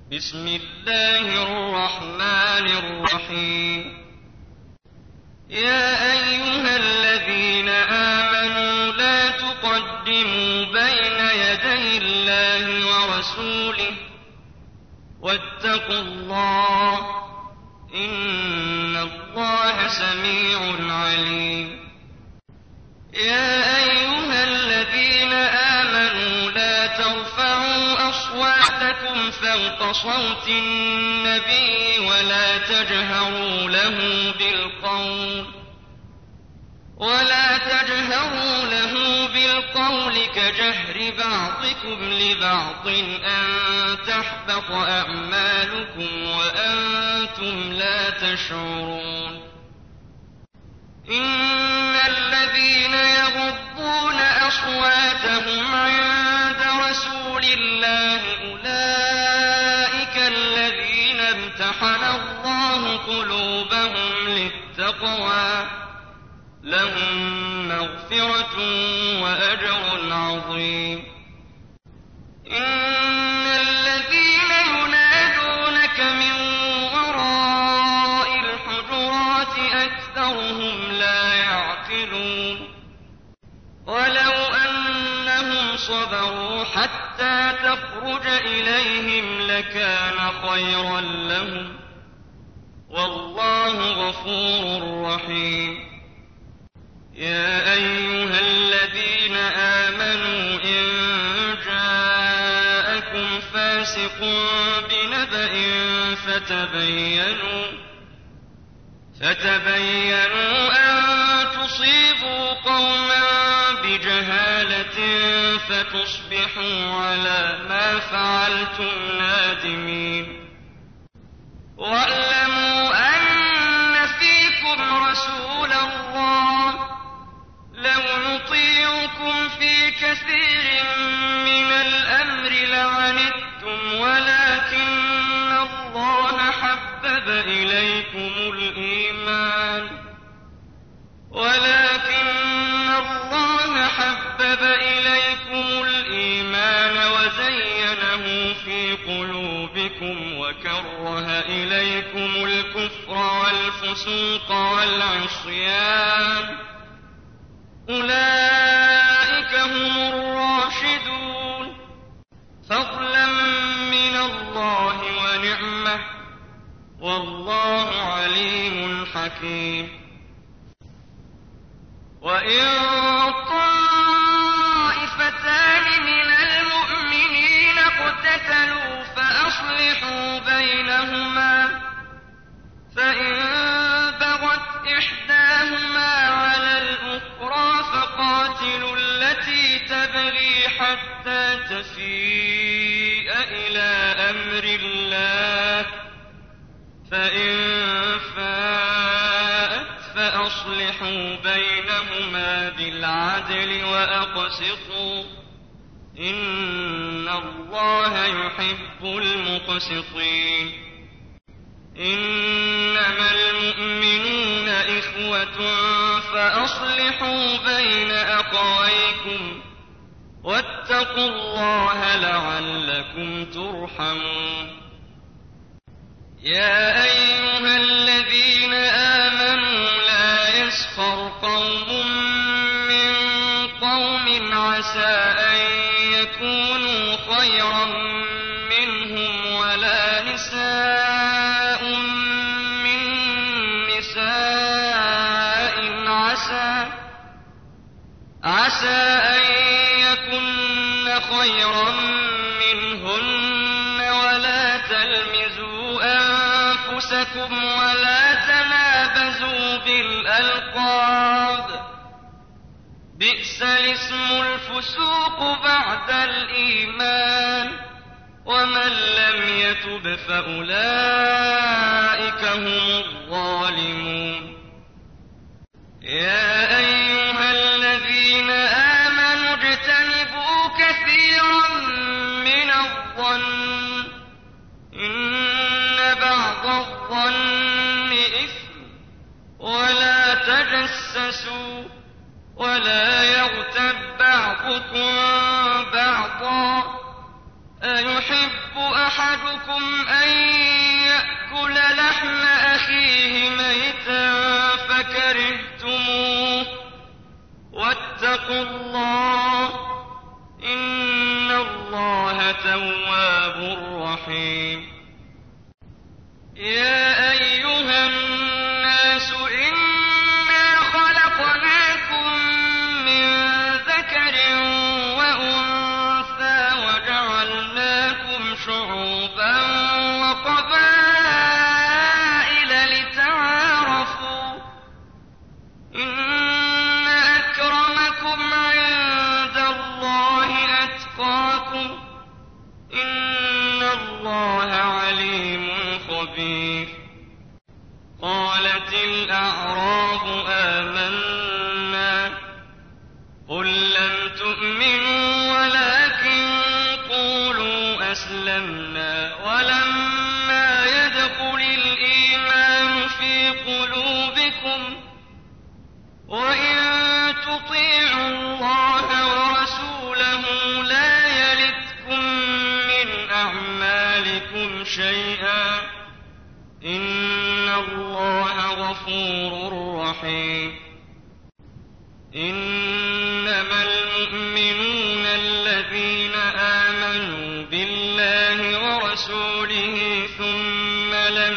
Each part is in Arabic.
بسم الله الرحمن الرحيم. يا أيها الذين آمنوا لا تقدموا بين يدي الله ورسوله واتقوا الله إن الله سميع عليم. يا أيها الذين آمنوا لا ترفعوا أصواتكم فوق صوت النبي ولا تجهروا له بالقول كجهر بعضكم لبعض أن تحبط أعمالكم وأنتم لا تشعرون. إن الذين يغضون أصواتهم عند رسول الله أولئك الذين امتحن الله قلوبهم للتقوى لهم مغفرة وأجر عظيم. إن الذين ينادونك من وراء الحجرات أكثرهم لا يعقلون. ولو أنهم صبروا حتى تخرج إليهم لكان خيرا لهم والله غفور رحيم. يا أيها الذين آمنوا إن جاءكم فاسق بنبأ فتبينوا أن تصيبوا قوما بجهالة فتصبحوا على ما فعلتم نادمين. واعلموا أن فيكم رسول الله لو يطيعكم في كثير من الأمر لعنتم ولكن الله حبب إليكم الإيمان وزينه في قلوبكم وكره إليكم الكفر والفسوق والعصيان أولئك هم الراشدون فضلا من الله ونعمة والله عليم حكيم. وإن طائفتان من المؤمنين اقتتلوا فأصلحوا بينهما فإن بغت إحداهما على الأخرى فقاتلوا التي تبغي حتى تفيء إلى أمر الله فإن فاءت فأصلحوا بينهما بالعدل وأقسطوا إن الله يحب المقسطين. إنما المؤمنون إخوة فأصلحوا بين أخويكم واتقوا الله لعلكم ترحمون. يا أيها الذين آمنوا لا يسخر قوم من قوم عسى أن يكونوا خيرا منهم ولا نساء من نساء عسى أن يكن خيرا منهن ولا تلمزوا أنفسكم ولا تنابزوا بالألقاب بئس الاسم الفسوق بعد الإيمان ومن لم يتب فأولئك هم الظالمون. يا أيها الذين آمنوا اجتنبوا كثيرا من الظن إن بعض الظن إثم ولا تجسسوا ولا يغتب بعضكم بعضا أيحب أحدكم أحدكم أن يأكل لحم أخيه ميتا فكرهتموه واتقوا الله إن الله تواب رحيم يا أيها الناس إنا خلقناكم من ذكر وأنثى وجعلناكم شعوبا وقبائل لتعارفوا إن أكرمكم عند الله أتقاكم إن الله عليم خبير قالت الأعراب آمنا قل لم تؤمنوا ولكن قولوا أسلمنا ولما يدخل الإيمان في قلوبكم وإن تطيعوا الله ورسوله لا يلتكم من أعمالكم شيئا إن الله غفور رحيم إنما المؤمنون الذين آمنوا بالله ورسوله ثم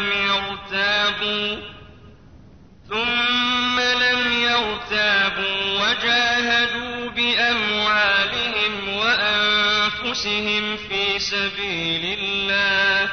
لم يرتابوا وجاهدوا بأموالهم وأنفسهم في سبيل الله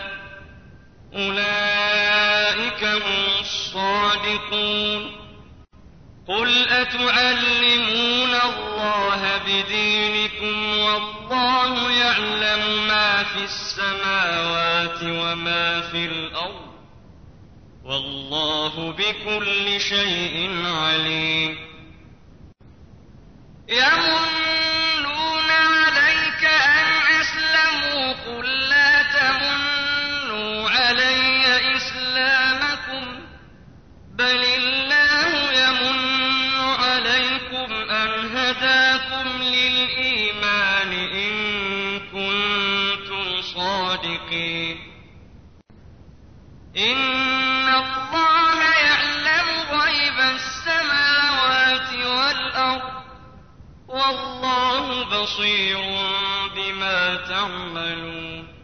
أولئك هم الصادقون قل أتعلمون الله بدينكم والله يعلم ما في السماوات وما في الأرض والله بكل شيء عليم يمنون عليك أن أسلموا قل لا تمنوا علي إسلامكم بل الله يمن عليكم أن هداكم للإيمان إن كنتم صادقين إن الله يعلم غيب السماوات والأرض والله بصير بما تعملون